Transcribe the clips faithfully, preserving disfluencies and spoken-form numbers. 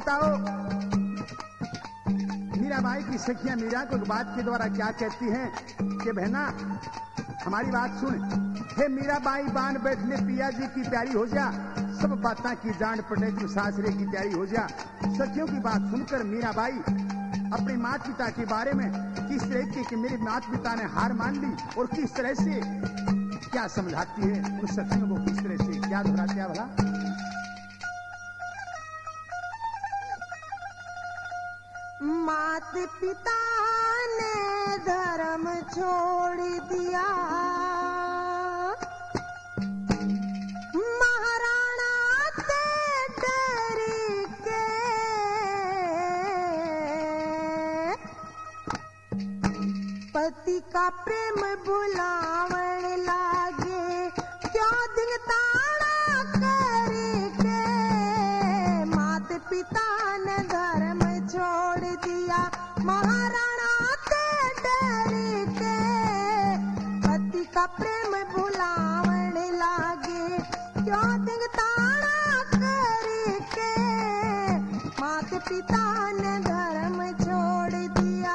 बताओ मीराबाई की सखियां मीरा को बात के द्वारा क्या कहती हैं कि बहना हमारी बात सुन, हे मीराबाई बान बैठने पिया जी की प्यारी हो जा, सब बातें की जान पटे तू सासरे की तैयारी हो जा। सखियों की बात सुनकर मीराबाई अपने माता पिता के बारे में किस तरह के कि मेरे माता पिता ने हार मान ली और किस तरह से क्या समझाती है उन सखियों को, किस तरह से क्या दोहराती है भला। मात पिता ने धर्म छोड़ दिया, महाराणा से डर के, पति का प्रेम भुलावन लागे, क्यों दिन ताड़ा करके। मात पिता ने धर्म छोड़ दिया, महाराणा से डर के, पति का प्रेम भुलावन लागे, क्यों दिन ताड़ा करके। मात पिता ने धर्म छोड़ दिया।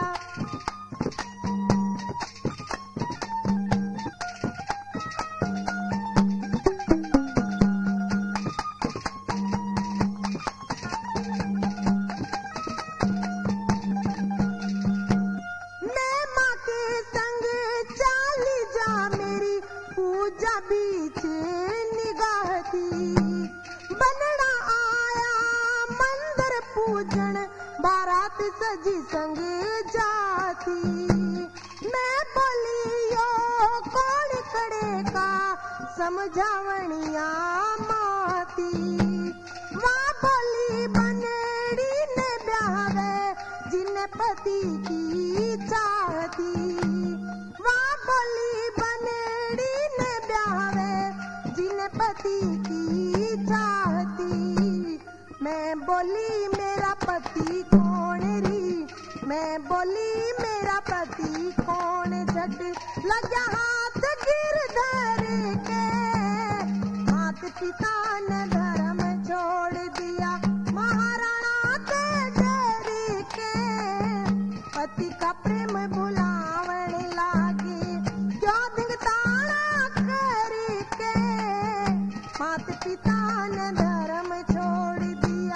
बीच निगाह थी, बनना आया मंदिर पूजन, बारात सजी संग जाती। मैं बोलियो कौन करेगा समझावनिया माती, वहाँ बोली बनड़ी ने ब्यावे जिन पति की चाहती। वहाँ बोली बनड़ी ने ब्यावे जिन पति की चाहती। मैं बोली मेरा पति कौन री, मैं बोली मेरा पति कौन, झट लगा हाथ गिरधर के। मात पिता ने धर्म छोड़ दिया, महाराणा से डर के, पति का प्रेम भुलावन लागे, क्यों दिन ताड़ा करके। मात पिता ने धर्म छोड़ दिया।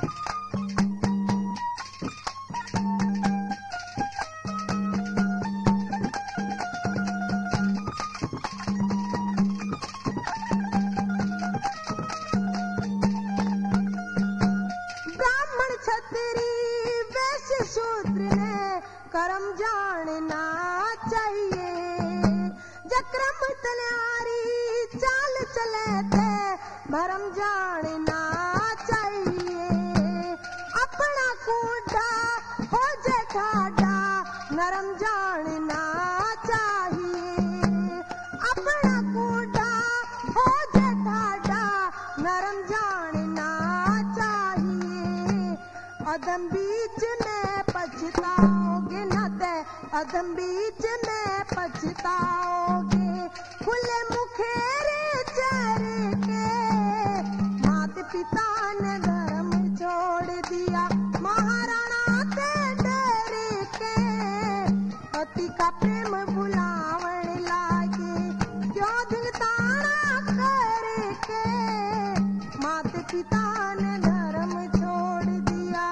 ब्राह्मण क्षत्रिय वैश्य शूद्र ने कर्म जानना चाहिए, जक्रम तलवारी चाल चले थे भरम जानना चाहिए। अपना कूड़ा हो जे ठाडा नरम जानना चाहिए, अपना कूड़ा हो जे ठाडा नरम जानना चाहिए। अदम बीच में पछताओगे न ते, अदम बीच में पछताओगे, खुले मुखेरे चर के। मात पिता ने धर्म छोड़ दिया, महाराणा से डर के, पति का प्रेम भुलावन लागे, क्यों दिन ताड़ा करके। मात पिता ने धर्म छोड़ दिया।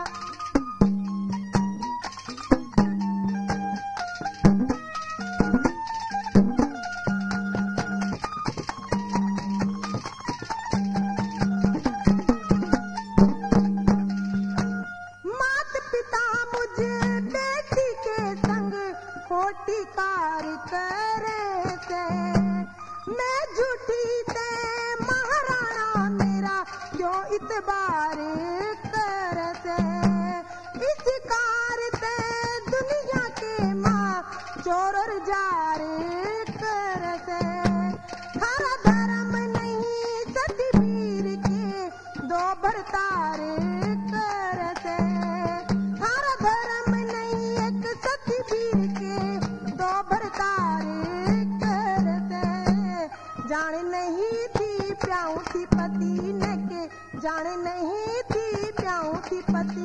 मात पिता मुझे बेटी के संग खोटी कार करे थे, मैं झूठी ते महाराणा मेरा क्यों इतबार करते। इस कार ते दुनिया के माँ चोर और जार करते। हरा धर्म नहीं सती वीर के दो बरतार करते। हरा धर्म नहीं एक सती वीर के दो बरतार करते। जान नहीं थी प्याऊ थी पति ने के, जान नहीं थी प्याऊ थी पति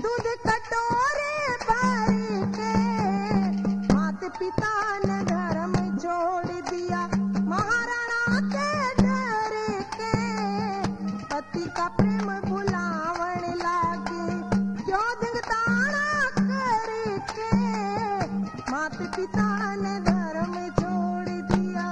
दूध कटोरे भर के। मात पिता ने धर्म छोड़ दिया महाराणा के डर के। पति का प्रेम भुलावण लागे क्यों दिगदाना करके। मात पिता ने धर्म छोड़ दिया।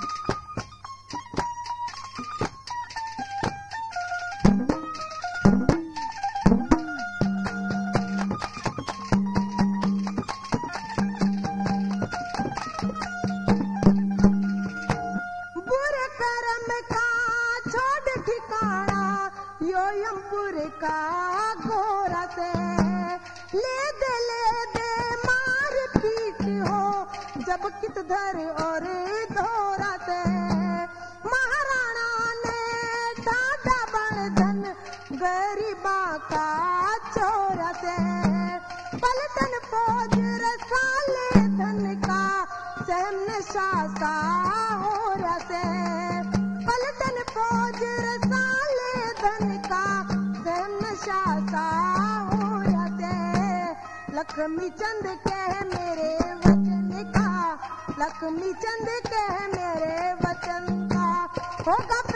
बुरे कर्म का छोड़ ठिकाना यो यमपुर का घोरा से। ले दे ले दे मार पीट हो जब कित धर और धोरा से। महाराणा ने दादा बण धन गरीबा का चोरा से। पलटन फौज रसाले धन का सहन शासा हो रसे। पलटन फौज रसाले धन का सहन शासा हो रसे। लक्ष्मी चंद कह मेरे वचन का। लक्ष्मी चंद कह मेरे वचन का। होगा